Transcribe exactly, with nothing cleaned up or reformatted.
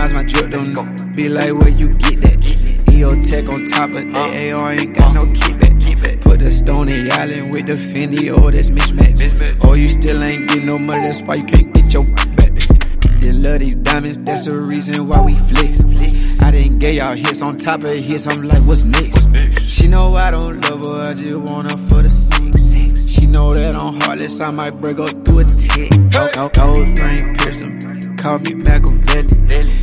Mine's my drip, don't be like where you get that. E O Tech on top of that A R, ain't got no kickback. Put the Stony Island with the Fendi, oh that's mismatch. Oh you still ain't getting no money, that's why you can't get your back. They love these diamonds, that's the reason why we flex. I didn't get y'all hits on top of hits, I'm like what's next? She know I don't love her, I just want her for the sex. She know that I'm heartless, I might break up through a tick. Gold ring pierced them, call me Machiavelli.